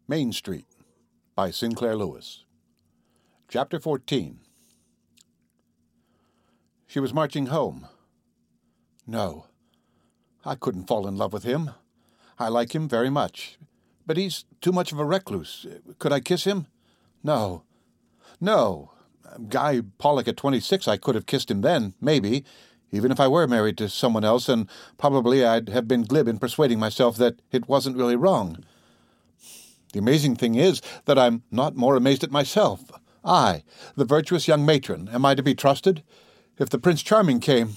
Main Street by Sinclair Lewis. Chapter 14. She was marching home. No, I couldn't fall in love with him. I like him very much, but he's too much of a recluse. Could I kiss him? No. Guy Pollock at 26, I could have kissed him then, maybe, even if I were married to someone else, and probably I'd have been glib in persuading myself that it wasn't really wrong. The amazing thing is that I'm not more amazed at myself. I, the virtuous young matron, am I to be trusted? If the Prince Charming came...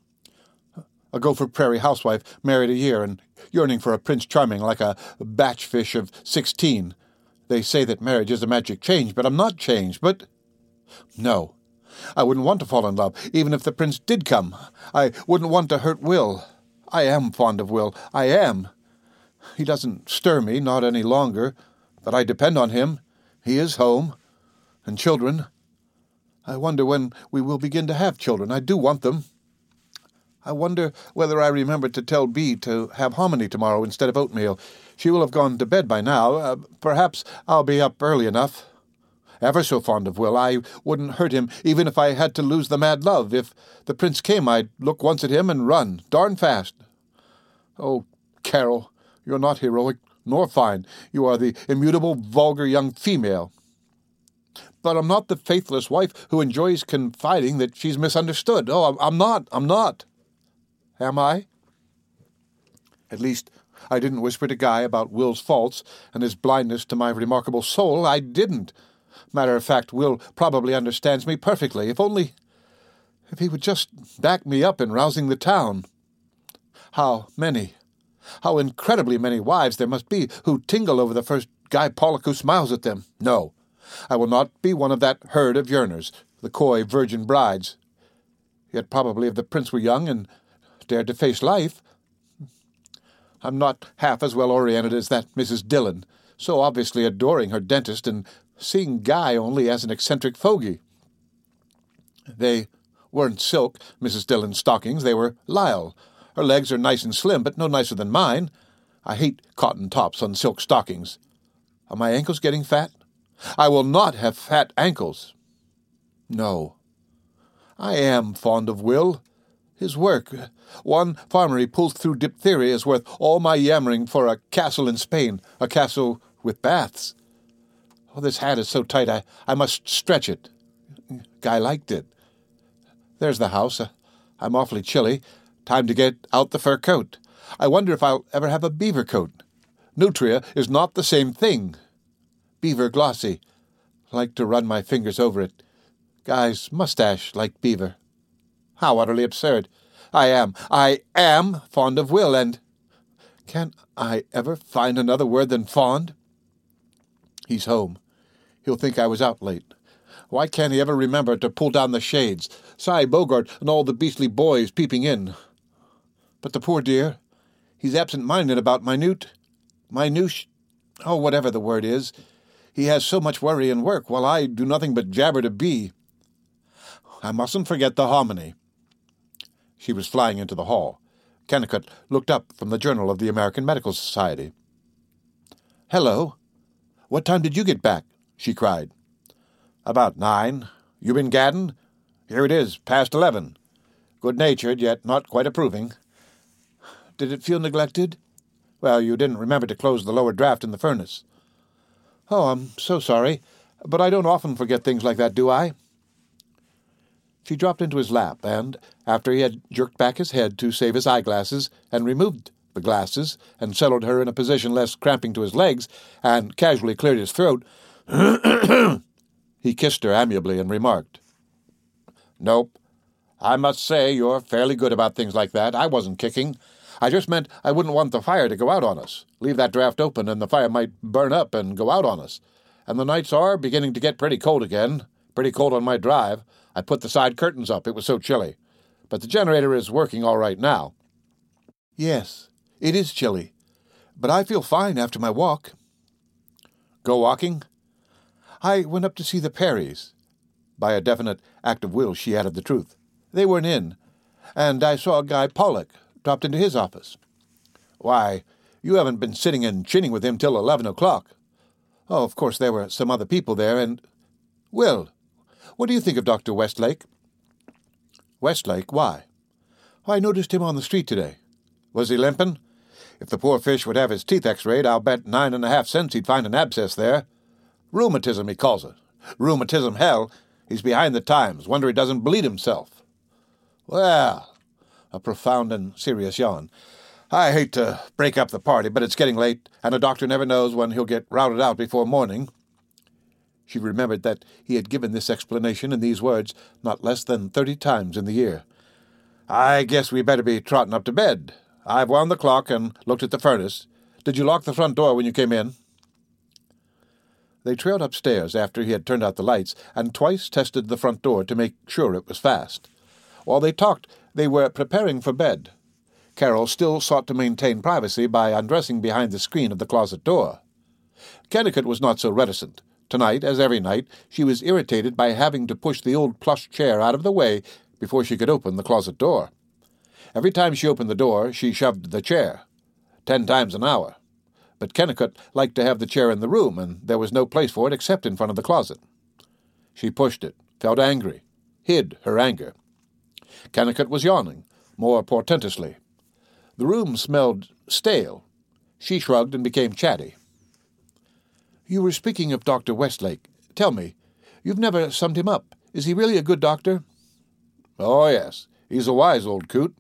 A Gopher Prairie housewife, married a year, and yearning for a Prince Charming like a batch fish of 16. They say that marriage is a magic change, but I'm not changed, but... No, I wouldn't want to fall in love, even if the Prince did come. I wouldn't want to hurt Will. I am fond of Will. I am. He doesn't stir me, not any longer, but I depend on him. He is home. And children. I wonder when we will begin to have children. I do want them. I wonder whether I remembered to tell Bee to have hominy tomorrow instead of oatmeal. She will have gone to bed by now. Perhaps I'll be up early enough. Ever so fond of Will. I wouldn't hurt him, even if I had to lose the mad love. If the Prince came, I'd look once at him and run, darn fast. Oh, Carol, you're not heroic nor fine. You are the immutable, vulgar young female. But I'm not the faithless wife who enjoys confiding that she's misunderstood. Oh, I'm not. Am I? At least, I didn't whisper to Guy about Will's faults and his blindness to my remarkable soul. I didn't. Matter of fact, Will probably understands me perfectly. If he would just back me up in rousing the town. How incredibly many wives there must be who tingle over the first Guy Pollock who smiles at them. No, I will not be one of that herd of yearners, the coy virgin brides. Yet probably if the Prince were young and dared to face life. I'm not half as well oriented as that Mrs. Dillon, so obviously adoring her dentist and seeing Guy only as an eccentric fogey. They weren't silk, Mrs. Dillon's stockings, they were lisle. Her legs are nice and slim, but no nicer than mine. I hate cotton tops on silk stockings. Are my ankles getting fat? I will not have fat ankles. No. I am fond of Will. His work. One farmer he pulls through diphtheria is worth all my yammering for a castle in Spain, a castle with baths. Oh, this hat is so tight I must stretch it. Guy liked it. There's the house. I'm awfully chilly. Time to get out the fur coat. I wonder if I'll ever have a beaver coat. Nutria is not the same thing. Beaver glossy. Like to run my fingers over it. Guy's mustache like beaver. How utterly absurd. I am fond of Will, and... Can I ever find another word than fond? He's home. He'll think I was out late. Why can't he ever remember to pull down the shades? Cy Bogart and all the beastly boys peeping in. But the poor dear, he's absent-minded about whatever the word is. He has so much worry and work, while I do nothing but jabber to Bee. I mustn't forget the hominy. She was flying into the hall. Kennicott looked up from the Journal of the American Medical Society. "Hello. What time did you get back?" she cried. "About 9. You been gadding? Here it is, past 11. Good-natured, yet not quite approving." "Did it feel neglected?" "Well, you didn't remember to close the lower draft in the furnace." "Oh, I'm so sorry. But I don't often forget things like that, do I?" She dropped into his lap, and, after he had jerked back his head to save his eyeglasses, and removed the glasses, and settled her in a position less cramping to his legs, and casually cleared his throat, he kissed her amiably and remarked, "Nope. I must say you're fairly good about things like that. I wasn't kicking. I just meant I wouldn't want the fire to go out on us. Leave that draft open and the fire might burn up and go out on us. And the nights are beginning to get pretty cold again. Pretty cold on my drive. I put the side curtains up. It was so chilly. But the generator is working all right now." "Yes, it is chilly. But I feel fine after my walk." "Go walking?" "I went up to see the Perrys." By a definite act of will, she added the truth. "They weren't in. And I saw Guy Pollock. Dropped into his office." "Why, you haven't been sitting and chinning with him till 11 o'clock. Oh, of course, there were some other people there, and... Will, what do you think of Dr. Westlake? Westlake? Why? I noticed him on the street today. Was he limping? If the poor fish would have his teeth x-rayed, I'll bet 9.5 cents he'd find an abscess there. Rheumatism, he calls it. Rheumatism, hell. He's behind the times. Wonder he doesn't bleed himself. Well, a profound and serious yawn. I hate to break up the party, but it's getting late, and a doctor never knows when he'll get routed out before morning. She remembered that he had given this explanation in these words not less than 30 times in the year. I guess we better be trotting up to bed. I've wound the clock and looked at the furnace. Did you lock the front door when you came in? They trailed upstairs after he had turned out the lights, and twice tested the front door to make sure it was fast. While they talked, they were preparing for bed. Carol still sought to maintain privacy by undressing behind the screen of the closet door. Kennicott was not so reticent. Tonight, as every night, she was irritated by having to push the old plush chair out of the way before she could open the closet door. Every time she opened the door, she shoved the chair. 10 times an hour. But Kennicott liked to have the chair in the room, and there was no place for it except in front of the closet. She pushed it, felt angry, hid her anger. Kennicott was yawning, more portentously. The room smelled stale. She shrugged and became chatty. You were speaking of Dr. Westlake. Tell me, you've never summed him up. Is he really a good doctor? Oh, yes. He's a wise old coot.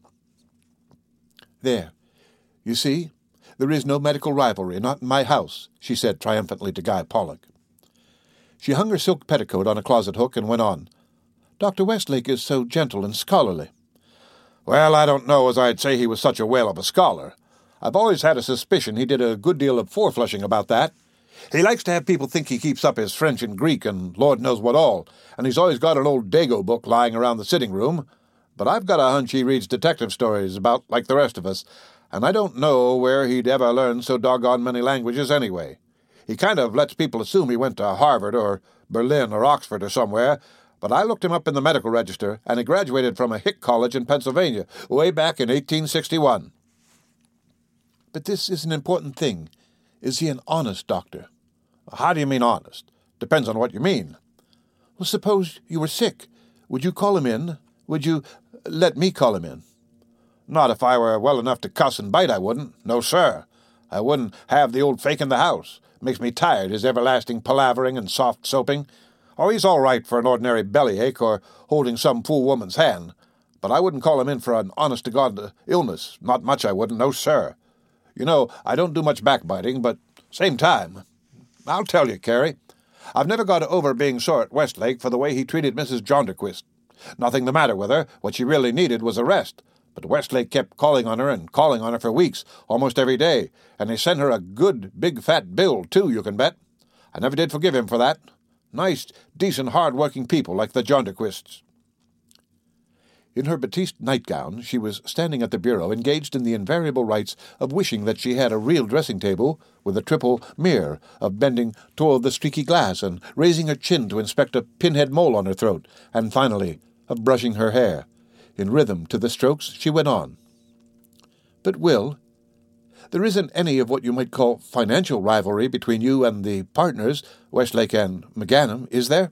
There. You see, there is no medical rivalry, not in my house, she said triumphantly to Guy Pollock. She hung her silk petticoat on a closet hook and went on. Dr. Westlake is so gentle and scholarly. Well, I don't know as I'd say he was such a whale of a scholar. I've always had a suspicion he did a good deal of four-flushing about that. He likes to have people think he keeps up his French and Greek and Lord knows what all, and he's always got an old Dago book lying around the sitting room. But I've got a hunch he reads detective stories about like the rest of us, and I don't know where he'd ever learned so doggone many languages anyway. He kind of lets people assume he went to Harvard or Berlin or Oxford or somewhere, but I looked him up in the medical register, and he graduated from a hick college in Pennsylvania way back in 1861. But this is an important thing. Is he an honest doctor? How do you mean honest? Depends on what you mean. Well, suppose you were sick. Would you call him in? Would you let me call him in? Not if I were well enough to cuss and bite, I wouldn't. No, sir. I wouldn't have the old fake in the house. Makes me tired, his everlasting palavering and soft soaping. Oh, he's all right for an ordinary bellyache or holding some fool woman's hand. But I wouldn't call him in for an honest-to-God illness. Not much I wouldn't, no, sir. You know, I don't do much backbiting, but same time. I'll tell you, Carrie, I've never got over being sore at Westlake for the way he treated Mrs. Jonderquist. Nothing the matter with her. What she really needed was a rest. But Westlake kept calling on her for weeks, almost every day, and he sent her a good, big, fat bill, too, you can bet. I never did forgive him for that. Nice, decent, hard-working people like the Jonderquists. In her batiste nightgown, she was standing at the bureau, engaged in the invariable rites of wishing that she had a real dressing-table with a triple mirror, of bending toward the streaky glass and raising her chin to inspect a pinhead mole on her throat, and finally, of brushing her hair. In rhythm to the strokes, she went on. But, Will, there isn't any of what you might call financial rivalry between you and the partners, Westlake and McGanum, is there?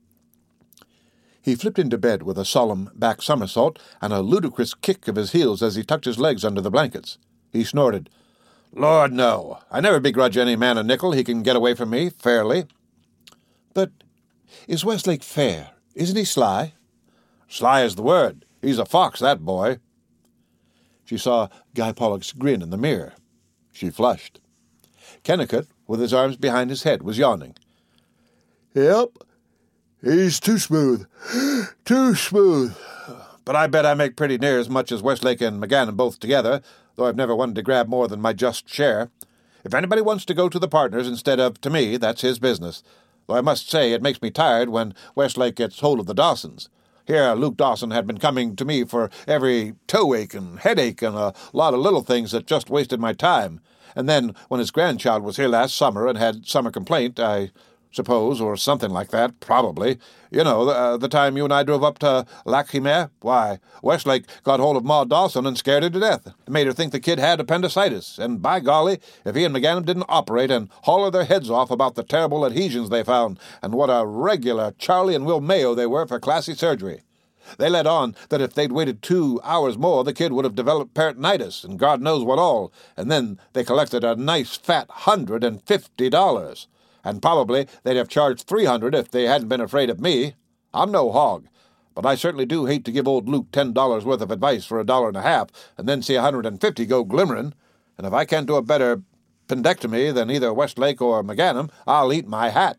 He flipped into bed with a solemn back somersault and a ludicrous kick of his heels as he tucked his legs under the blankets. He snorted. Lord, no. I never begrudge any man a nickel he can get away from me, fairly. But is Westlake fair? Isn't he sly? Sly is the word. He's a fox, that boy. She saw Guy Pollock's grin in the mirror. She flushed. Kennicott, with his arms behind his head, was yawning. Yep. He's too smooth. Too smooth. But I bet I make pretty near as much as Westlake and McGanum both together, though I've never wanted to grab more than my just share. If anybody wants to go to the partners instead of to me, that's his business. Though I must say it makes me tired when Westlake gets hold of the Dawsons. Here, Luke Dawson had been coming to me for every toe-ache and headache and a lot of little things that just wasted my time. And then, when his grandchild was here last summer and had summer complaint, I suppose, or something like that, probably. You know, the time you and I drove up to Lac Chimay? Why, Westlake got hold of Ma Dawson and scared her to death. It made her think the kid had appendicitis, and by golly, if he and McGanum didn't operate and holler their heads off about the terrible adhesions they found, and what a regular Charlie and Will Mayo they were for classy surgery. They let on that if they'd waited 2 hours more, the kid would have developed peritonitis, and God knows what all, and then they collected a nice fat $150. And probably they'd have charged $300 if they hadn't been afraid of me. I'm no hog, but I certainly do hate to give old Luke $10 worth of advice for $1.50 and then see $150 go glimmering, and if I can't do a better appendectomy than either Westlake or McGanum, I'll eat my hat.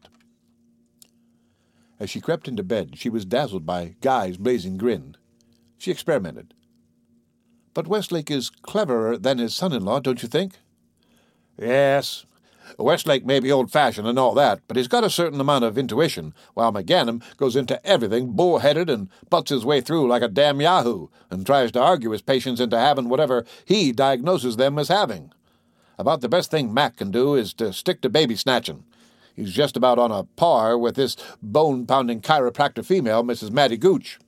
As she crept into bed, she was dazzled by Guy's blazing grin. She experimented. But Westlake is cleverer than his son-in-law, don't you think? Yes. Westlake may be old-fashioned and all that, but he's got a certain amount of intuition, while McGanum goes into everything bull-headed and butts his way through like a damn yahoo and tries to argue his patients into having whatever he diagnoses them as having. About the best thing Mac can do is to stick to baby-snatching. He's just about on a par with this bone-pounding chiropractor female, Mrs. Mattie Gooch.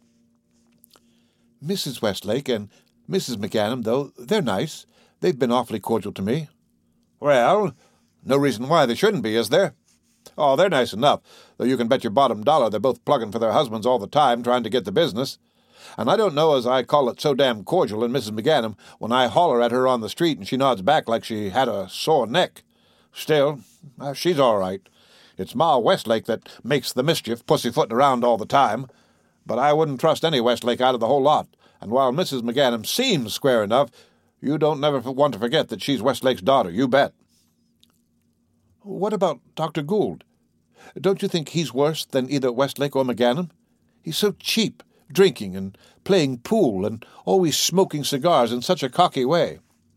Mrs. Westlake and Mrs. McGanum, though, they're nice. They've been awfully cordial to me. Well, no reason why they shouldn't be, is there? Oh, they're nice enough, though you can bet your bottom dollar they're both plugging for their husbands all the time, trying to get the business. And I don't know as I call it so damn cordial in Mrs. McGanum when I holler at her on the street and she nods back like she had a sore neck. Still, she's all right. It's Ma Westlake that makes the mischief, pussyfooting around all the time. But I wouldn't trust any Westlake out of the whole lot. And while Mrs. McGanum seems square enough, you don't never want to forget that she's Westlake's daughter, you bet. What about Dr. Gould? Don't you think he's worse than either Westlake or McGanum? He's so cheap, drinking and playing pool and always smoking cigars in such a cocky way.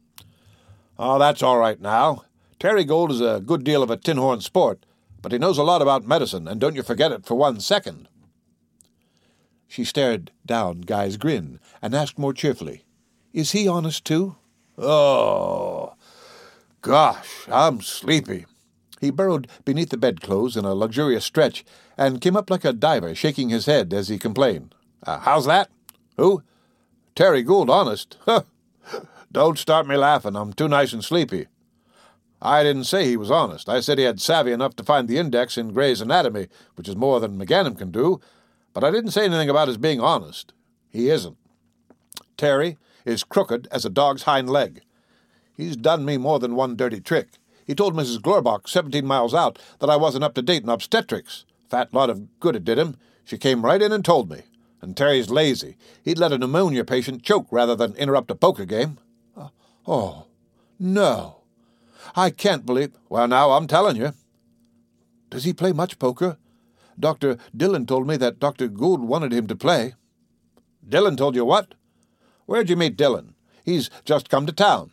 Oh, that's all right now. Terry Gould is a good deal of a tin-horn sport, but he knows a lot about medicine, and don't you forget it for 1 second. She stared down Guy's grin and asked more cheerfully, Is he honest, too? Oh, gosh, I'm sleepy. He burrowed beneath the bedclothes in a luxurious stretch and came up like a diver, shaking his head as he complained. How's that? Who? Terry Gould, honest? Don't start me laughing. I'm too nice and sleepy. I didn't say he was honest. I said he had savvy enough to find the index in Gray's Anatomy, which is more than McGanum can do, but I didn't say anything about his being honest. He isn't. Terry is crooked as a dog's hind leg. He's done me more than one dirty trick. He told Mrs. Glorbach 17 miles out that I wasn't up to date in obstetrics. Fat lot of good it did him. She came right in and told me. And Terry's lazy. He'd let a pneumonia patient choke rather than interrupt a poker game. Oh, no. I can't believe... Well, now, I'm telling you. Does he play much poker? Dr. Dillon told me that Dr. Gould wanted him to play. Dillon told you what? Where'd you meet Dillon? He's just come to town.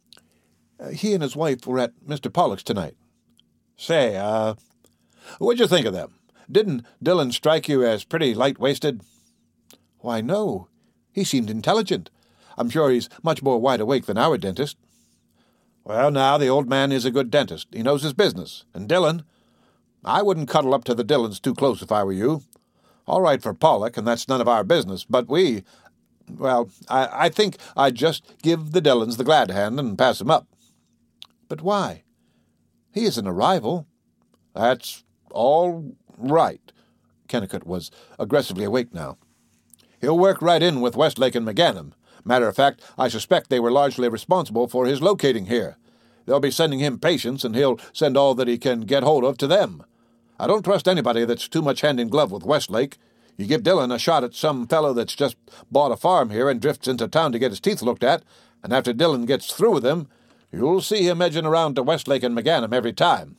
He and his wife were at Mr. Pollock's tonight. Say, what'd you think of them? Didn't Dillon strike you as pretty light-waisted? Why, no. He seemed intelligent. I'm sure he's much more wide awake than our dentist. Well, now, the old man is a good dentist. He knows his business. And Dillon... I wouldn't cuddle up to the Dillons too close if I were you. All right for Pollock, and that's none of our business, but we... Well, I think I'd just give the Dillons the glad hand and pass him up. But why? He isn't a rival. That's all right. Kennicott was aggressively awake now. He'll work right in with Westlake and McGanum. Matter of fact, I suspect they were largely responsible for his locating here. They'll be sending him patients, and he'll send all that he can get hold of to them. I don't trust anybody that's too much hand-in-glove with Westlake. You give Dillon a shot at some fellow that's just bought a farm here and drifts into town to get his teeth looked at, and after Dillon gets through with him, you'll see him edging around to Westlake and McGanum every time.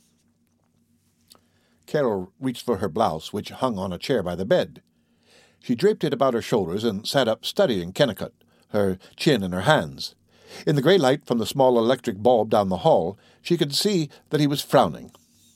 Carol reached for her blouse, which hung on a chair by the bed. She draped it about her shoulders and sat up studying Kennicott, her chin in her hands. In the gray light from the small electric bulb down the hall, she could see that he was frowning.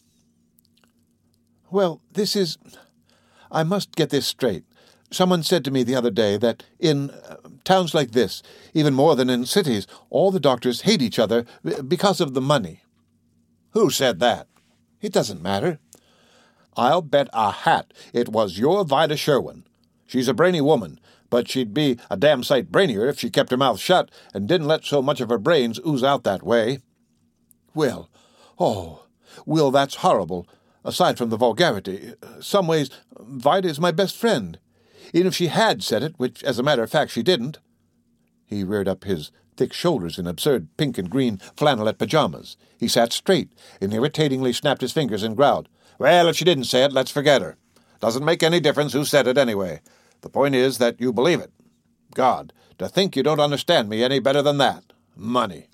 Well, this is... I must get this straight. Someone said to me the other day that in towns like this, even more than in cities, all the doctors hate each other because of the money. Who said that? It doesn't matter. I'll bet a hat it was your Vida Sherwin. She's a brainy woman, but she'd be a damn sight brainier if she kept her mouth shut and didn't let so much of her brains ooze out that way." "Will, Will, that's horrible. Aside from the vulgarity, some ways, Vida is my best friend. Even if she had said it, which, as a matter of fact, she didn't." He reared up his thick shoulders in absurd pink and green flannelette pajamas. He sat straight and irritatingly snapped his fingers and growled, "Well, if she didn't say it, let's forget her. Doesn't make any difference who said it anyway. The point is that you believe it. God, to think you don't understand me any better than that. Money."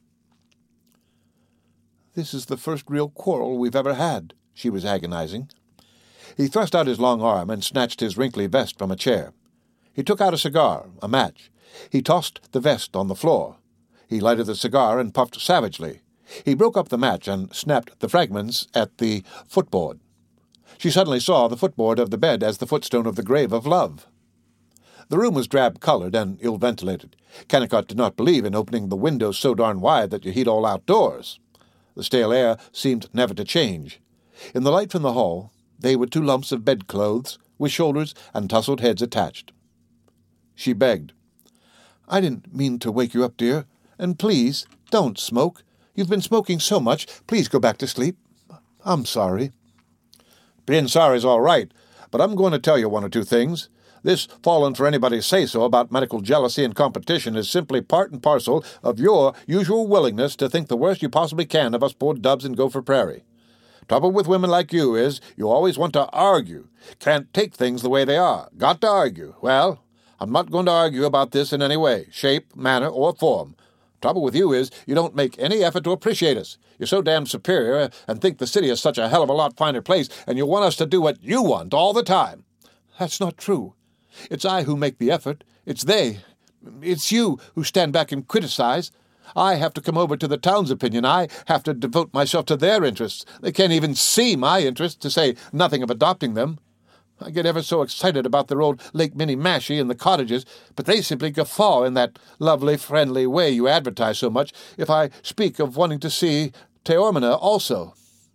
"This is the first real quarrel we've ever had," she was agonizing. He thrust out his long arm and snatched his wrinkly vest from a chair. He took out a cigar, a match. He tossed the vest on the floor. He lighted the cigar and puffed savagely. He broke up the match and snapped the fragments at the footboard. She suddenly saw the footboard of the bed as the footstone of the grave of love. The room was drab-colored and ill-ventilated. Kennicott did not believe in opening the windows so darn wide that you heat all outdoors. The stale air seemed never to change. In the light from the hall, they were two lumps of bedclothes, with shoulders and tousled heads attached. She begged, "I didn't mean to wake you up, dear. And please, don't smoke. You've been smoking so much. Please go back to sleep. I'm sorry." "Being sorry's all right, but I'm going to tell you one or two things. This falling for anybody's say-so about medical jealousy and competition is simply part and parcel of your usual willingness to think the worst you possibly can of us poor dubs in Gopher Prairie. Trouble with women like you is you always want to argue. Can't take things the way they are. Got to argue. Well, I'm not going to argue about this in any way, shape, manner, or form. Trouble with you is you don't make any effort to appreciate us. You're so damn superior and think the city is such a hell of a lot finer place, and you want us to do what you want all the time." "That's not true. It's I who make the effort. It's they. It's you who stand back and criticize. I have to come over to the town's opinion. I have to devote myself to their interests. They can't even see my interests, to say nothing of adopting them. I get ever so excited about their old Lake Minniemashie and the cottages, but they simply guffaw in that lovely, friendly way you advertise so much if I speak of wanting to see Taormina also."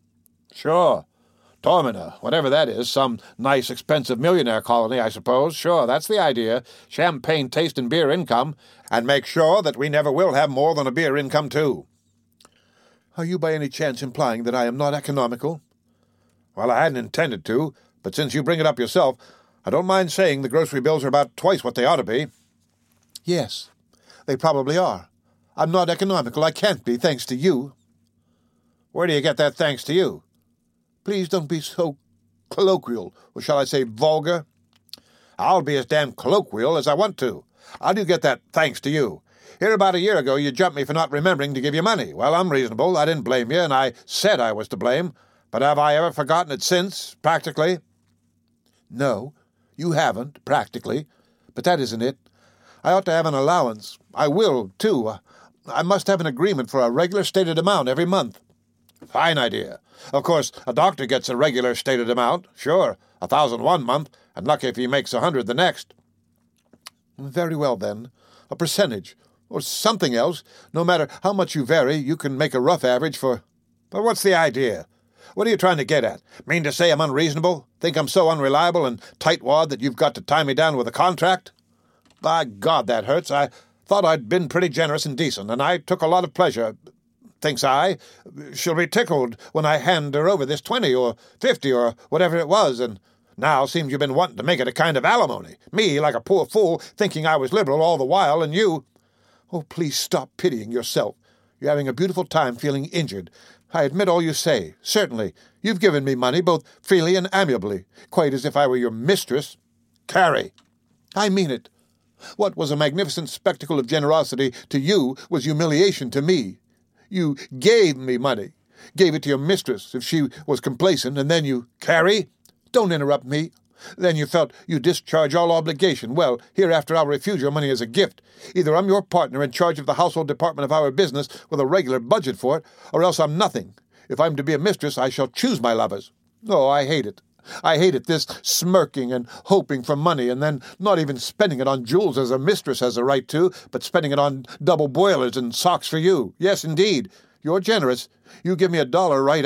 "Sure. Taormina, whatever that is, some nice, expensive millionaire colony, I suppose. Sure, that's the idea. Champagne taste and beer income. And make sure that we never will have more than a beer income, too." "Are you by any chance implying that I am not economical?" "Well, I hadn't intended to, but since you bring it up yourself, I don't mind saying the grocery bills are about twice what they ought to be." "Yes, they probably are. I'm not economical. I can't be, thanks to you." "Where do you get that thanks to you?" "Please don't be so colloquial, or shall I say vulgar?" "I'll be as damn colloquial as I want to. How do you get that thanks to you? Here about a year ago you jumped me for not remembering to give you money. Well, I'm reasonable. I didn't blame you, and I said I was to blame. But have I ever forgotten it since, practically?" "No, you haven't, practically. But that isn't it. I ought to have an allowance. I will, too. I must have an agreement for a regular stated amount every month." "Fine idea. Of course, a doctor gets a regular stated amount. Sure, 1,000 one month, and lucky if he makes 100 the next." "Very well, then. A percentage, or something else. No matter how much you vary, you can make a rough average for—" "But what's the idea? What are you trying to get at? Mean to say I'm unreasonable? Think I'm so unreliable and tightwad that you've got to tie me down with a contract? By God, that hurts. I thought I'd been pretty generous and decent, and I took a lot of pleasure. Thinks I, she'll be tickled when I hand her over this 20 or 50 or whatever it was, and now seems you've been wanting to make it a kind of alimony. Me, like a poor fool, thinking I was liberal all the while, and you—" "Oh, please stop pitying yourself. You're having a beautiful time feeling injured. I admit all you say. Certainly. You've given me money, both freely and amiably, quite as if I were your mistress." "Carrie!" "I mean it. What was a magnificent spectacle of generosity to you was humiliation to me. You gave me money, gave it to your mistress if she was complacent, and then you—" "Carrie!" "Don't interrupt me. Then you felt you discharge all obligation. Well, hereafter I'll refuse your money as a gift. Either I'm your partner in charge of the household department of our business with a regular budget for it, or else I'm nothing. If I'm to be a mistress, I shall choose my lovers. Oh, I hate it. I hate it, this smirking and hoping for money, and then not even spending it on jewels as a mistress has a right to, but spending it on double boilers and socks for you. Yes, indeed. You're generous. You give me $1 right out.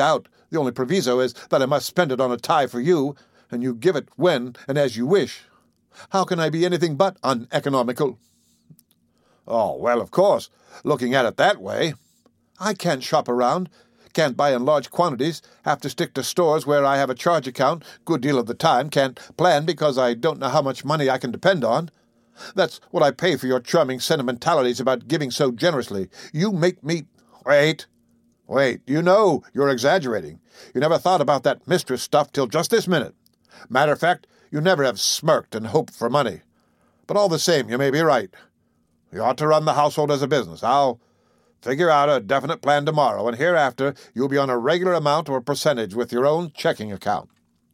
The only proviso is that I must spend it on a tie for you, and you give it when and as you wish. How can I be anything but uneconomical?" "Oh, well, of course, looking at it that way." "I can't shop around, can't buy in large quantities, have to stick to stores where I have a charge account good deal of the time, can't plan because I don't know how much money I can depend on. That's what I pay for your charming sentimentalities about giving so generously. You make me—" Wait, you know you're exaggerating. You never thought about that mistress stuff till just this minute. Matter of fact, you never have smirked and hoped for money. But all the same, you may be right. You ought to run the household as a business. I'll figure out a definite plan tomorrow, and hereafter you'll be on a regular amount or percentage with your own checking account."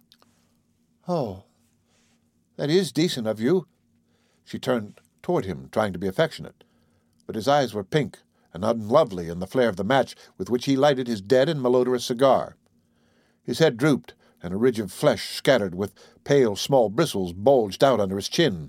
"Oh, that is decent of you." She turned toward him, trying to be affectionate, but his eyes were pink and unlovely in the flare of the match with which he lighted his dead and malodorous cigar. His head drooped, and a ridge of flesh scattered with pale small bristles bulged out under his chin.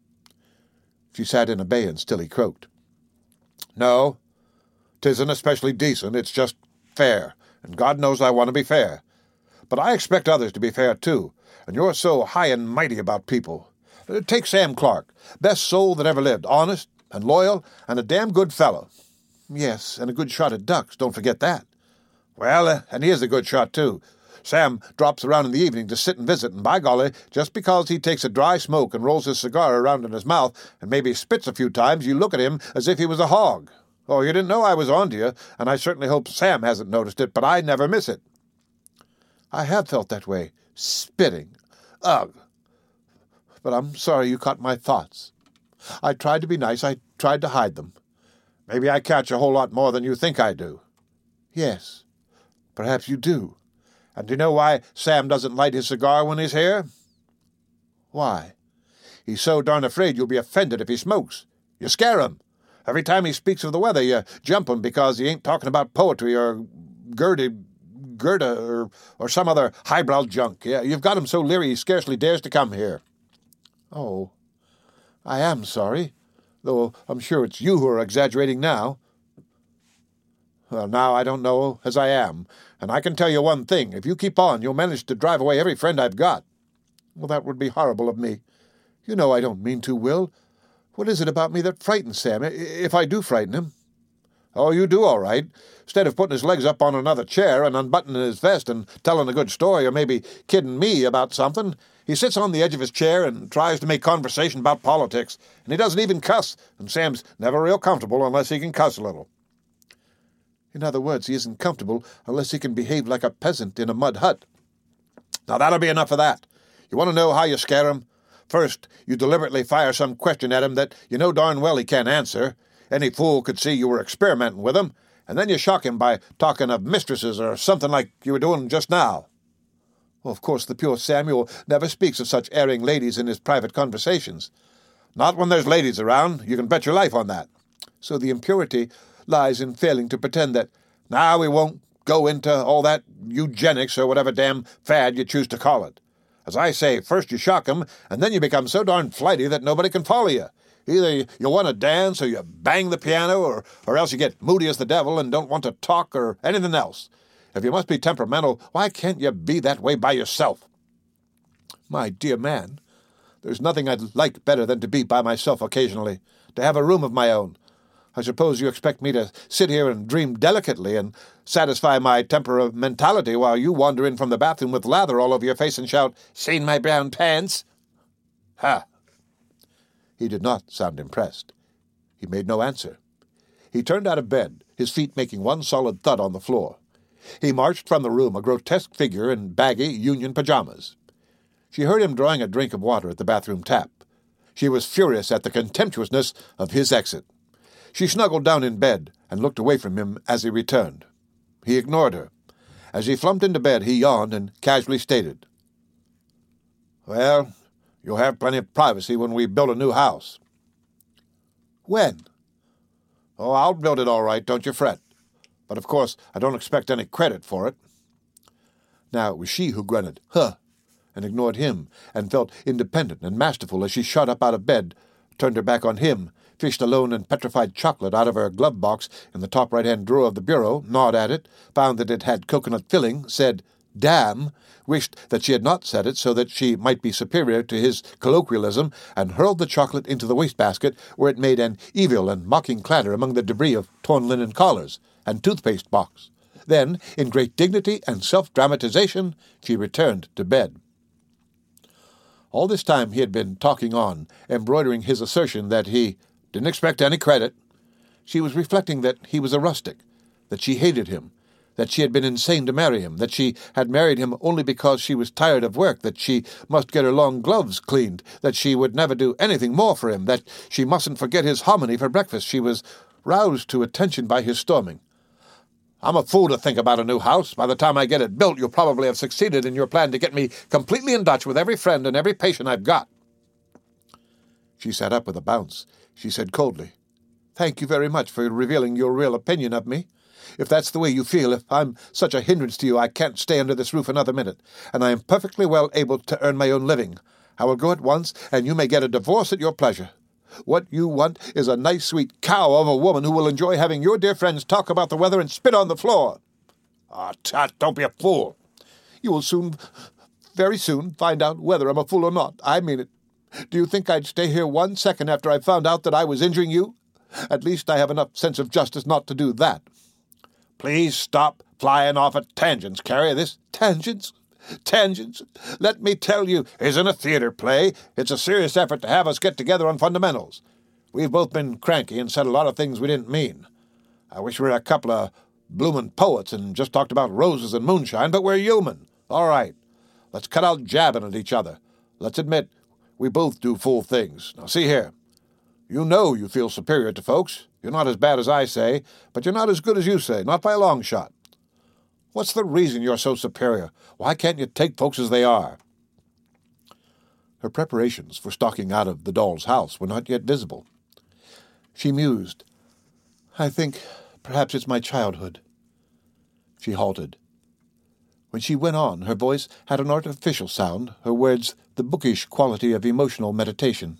She sat in abeyance till he croaked. "No, 'tisn't especially decent, it's just fair, and God knows I want to be fair. But I expect others to be fair, too, and you're so high and mighty about people. Take Sam Clark, best soul that ever lived, honest and loyal and a damn good fellow." "Yes, and a good shot at ducks, don't forget that." "Well, and he is a good shot, too. Sam drops around in the evening to sit and visit, and by golly, just because he takes a dry smoke and rolls his cigar around in his mouth and maybe spits a few times, you look at him as if he was a hog. Oh, you didn't know I was on to you, and I certainly hope Sam hasn't noticed it, but I never miss it." "I have felt that way. Spitting. Ugh. But I'm sorry you caught my thoughts. I tried to be nice. I tried to hide them." "Maybe I catch a whole lot more than you think I do." "Yes, perhaps you do." "And do you know why Sam doesn't light his cigar when he's here?" "Why?" "He's so darn afraid you'll be offended if he smokes. You scare him. Every time he speaks of the weather, you jump him because he ain't talking about poetry or Goethe or some other highbrow junk. Yeah, you've got him so leery he scarcely dares to come here." "Oh, I am sorry, though I'm sure it's you who are exaggerating now." "Well, now I don't know as I am, and I can tell you one thing. If you keep on, you'll manage to drive away every friend I've got." "Well, that would be horrible of me. You know I don't mean to, Will. What is it about me that frightens Sam, if I do frighten him?" "Oh, you do all right. Instead of putting his legs up on another chair and unbuttoning his vest and telling a good story or maybe kidding me about something, he sits on the edge of his chair and tries to make conversation about politics, and he doesn't even cuss, and Sam's never real comfortable unless he can cuss a little." "In other words, he isn't comfortable unless he can behave like a peasant in a mud hut." "Now that'll be enough of that. You want to know how you scare him? First, you deliberately fire some question at him that you know darn well he can't answer. Any fool could see you were experimenting with him, and then you shock him by talking of mistresses or something like you were doing just now." "Well, of course, the pure Samuel never speaks of such erring ladies in his private conversations." "Not when there's ladies around. You can bet your life on that." "So the impurity lies in failing to pretend that—" "Now we won't go into all that eugenics or whatever damn fad you choose to call it. As I say, first you shock 'em, and then you become so darn flighty that nobody can follow you. Either you want to dance, or you bang the piano, or else you get moody as the devil and don't want to talk or anything else. If you must be temperamental, why can't you be that way by yourself?" "My dear man, there's nothing I'd like better than to be by myself occasionally, to have a room of my own. I suppose you expect me to sit here and dream delicately and satisfy my temperamentality while you wander in from the bathroom with lather all over your face and shout, 'Seen my brown pants?' Ha!" He did not sound impressed. He made no answer. He turned out of bed, his feet making one solid thud on the floor. He marched from the room, a grotesque figure in baggy union pajamas. She heard him drawing a drink of water at the bathroom tap. She was furious at the contemptuousness of his exit. She snuggled down in bed and looked away from him as he returned. He ignored her. As he plumped into bed, he yawned and casually stated, "Well, you'll have plenty of privacy when we build a new house." "When?" "Oh, I'll build it all right, don't you fret. But of course I don't expect any credit for it." Now it was she who grunted, "Huh," and ignored him, and felt independent and masterful as she shot up out of bed, turned her back on him, fished a lone and petrified chocolate out of her glove box in the top right-hand drawer of the bureau, gnawed at it, found that it had coconut filling, said, "Damn," wished that she had not said it so that she might be superior to his colloquialism, and hurled the chocolate into the wastebasket, where it made an evil and mocking clatter among the debris of torn linen collars and toothpaste box. Then, in great dignity and self-dramatization, she returned to bed. All this time he had been talking on, embroidering his assertion that he didn't expect any credit. She was reflecting that he was a rustic, that she hated him, that she had been insane to marry him, that she had married him only because she was tired of work, that she must get her long gloves cleaned, that she would never do anything more for him, that she mustn't forget his hominy for breakfast. She was roused to attention by his storming. "I'm a fool to think about a new house. By the time I get it built, you'll probably have succeeded in your plan to get me completely in Dutch with every friend and every patient I've got." She sat up with a bounce. She said coldly, "Thank you very much for revealing your real opinion of me. If that's the way you feel, if I'm such a hindrance to you, I can't stay under this roof another minute, and I am perfectly well able to earn my own living. I will go at once, and you may get a divorce at your pleasure. What you want is a nice, sweet cow of a woman who will enjoy having your dear friends talk about the weather and spit on the floor." "Ah, Tut, don't be a fool." "You will very soon, find out whether I'm a fool or not. I mean it. Do you think I'd stay here 1 second after I found out that I was injuring you? At least I have enough sense of justice not to do that." "Please stop flying off at tangents, Carrie. This tangents? Let me tell you, isn't a theater play. It's a serious effort to have us get together on fundamentals. We've both been cranky and said a lot of things we didn't mean. I wish we were a couple of bloomin' poets and just talked about roses and moonshine, but we're human. All right, let's cut out jabbing at each other. Let's admit we both do fool things. Now see here. You know you feel superior to folks. You're not as bad as I say, but you're not as good as you say, not by a long shot. What's the reason you're so superior? Why can't you take folks as they are?" Her preparations for stalking out of the doll's house were not yet visible. She mused. "I think perhaps it's my childhood." She halted. When she went on, her voice had an artificial sound, her words the bookish quality of emotional meditation.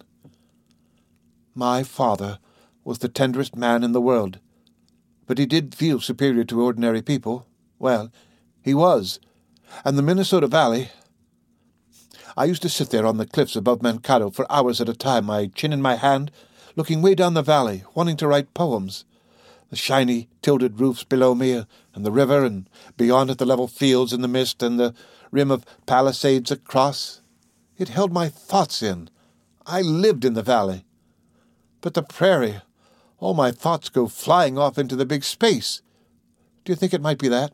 "My father was the tenderest man in the world, but he did feel superior to ordinary people. Well, he was. And the Minnesota Valley... I used to sit there on the cliffs above Mankato for hours at a time, my chin in my hand, looking way down the valley, wanting to write poems. The shiny, tilted roofs below me, and the river, and beyond it the level fields in the mist, and the rim of palisades across. It held my thoughts in. I lived in the valley. But the prairie, all my thoughts go flying off into the big space. Do you think it might be that?"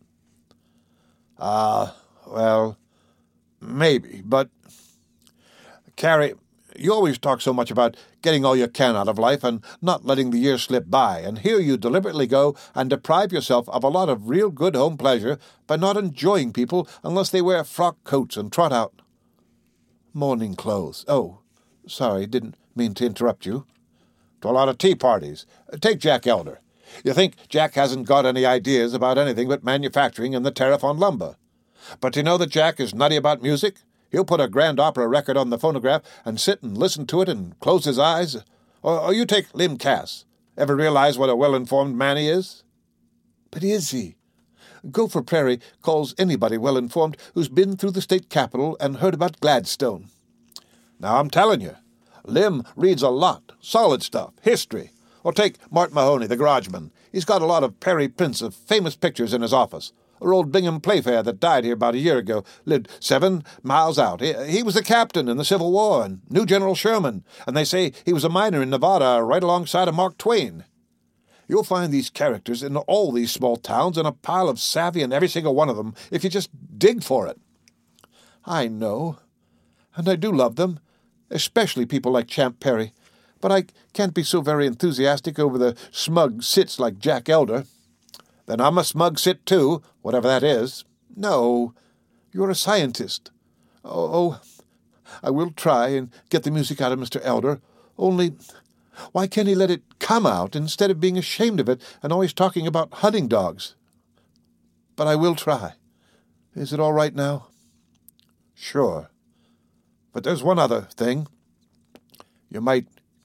Well, maybe, but... Carrie, you always talk so much about getting all you can out of life and not letting the years slip by, and here you deliberately go and deprive yourself of a lot of real good home pleasure by not enjoying people unless they wear frock coats and trot out. Morning clothes. Oh, sorry, didn't mean to interrupt you. To a lot of tea parties. Take Jack Elder. You think Jack hasn't got any ideas about anything but manufacturing and the tariff on lumber. But you know that Jack is nutty about music? He'll put a grand opera record on the phonograph and sit and listen to it and close his eyes. Or you take Lim Cass. Ever realize what a well-informed man he is? But is he? Gopher Prairie calls anybody well-informed who's been through the state capitol and heard about Gladstone. Now, I'm telling you, Lim reads a lot, solid stuff, history. Or take Mart Mahoney, the garageman. He's got a lot of Perry prints of famous pictures in his office. Or old Bingham Playfair that died here about a year ago, lived 7 miles out. He was a captain in the Civil War and knew General Sherman, and they say he was a miner in Nevada right alongside of Mark Twain. You'll find these characters in all these small towns and a pile of savvy in every single one of them if you just dig for it. I know, and I do love them, especially people like Champ Perry. But I can't be so very enthusiastic over the smug cits like Jack Elder. Then I'm a smug cit too, whatever that is. No, you're a scientist. Oh, I will try and get the music out of Mr. Elder. Only, why can't he let it come out instead of being ashamed of it and always talking about hunting dogs? But I will try. Is it all right now? Sure. But there's one other thing. You might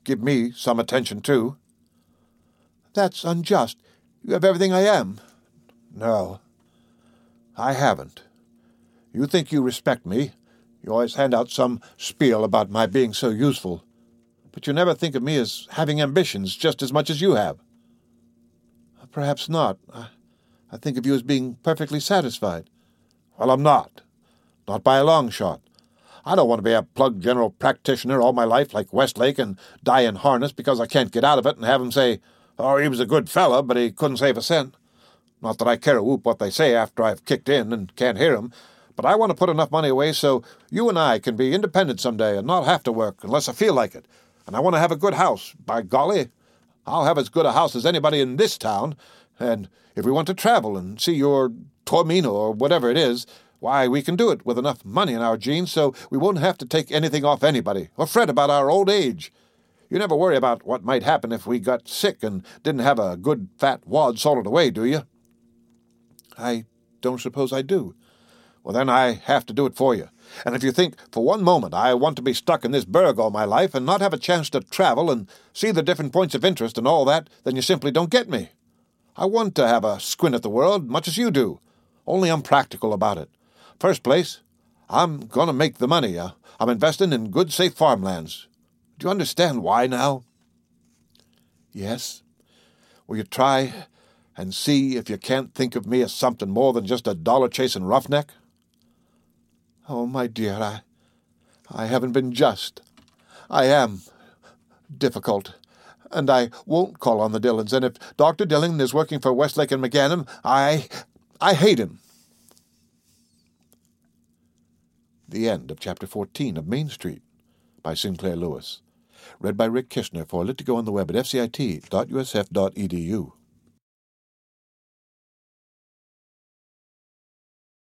give me some attention, too. That's unjust. You have everything I am. No, I haven't. You think you respect me. You always hand out some spiel about my being so useful. But you never think of me as having ambitions just as much as you have. Perhaps not. I think of you as being perfectly satisfied. Well, I'm not. Not by a long shot. I don't want to be a plug general practitioner all my life like Westlake and die in harness because I can't get out of it and have him say, "Oh, he was a good fellow, but he couldn't save a cent." Not that I care a whoop what they say after I've kicked in and can't hear 'em, but I want to put enough money away so you and I can be independent someday and not have to work unless I feel like it. And I want to have a good house. By golly, I'll have as good a house as anybody in this town, and if we want to travel and see your Tormino or whatever it is, why, we can do it with enough money in our jeans so we won't have to take anything off anybody or fret about our old age. You never worry about what might happen if we got sick and didn't have a good fat wad salted away, do you? I don't suppose I do. Well, then I have to do it for you. And if you think for one moment I want to be stuck in this burg all my life and not have a chance to travel and see the different points of interest and all that, then you simply don't get me. I want to have a squint at the world, much as you do, only I'm practical about it. First place, I'm going to make the money. I'm investing in good, safe farmlands. Do you understand why now? Yes. Will you try and see if you can't think of me as something more than just a dollar-chasing roughneck? Oh, my dear, I haven't been just. I am difficult, and I won't call on the Dillons, and if Dr. Dillon is working for Westlake and McGanum, I hate him. The end of Chapter 14 of Main Street by Sinclair Lewis. Read by Rick Kishner for Lit2Go on the web at fcit.usf.edu.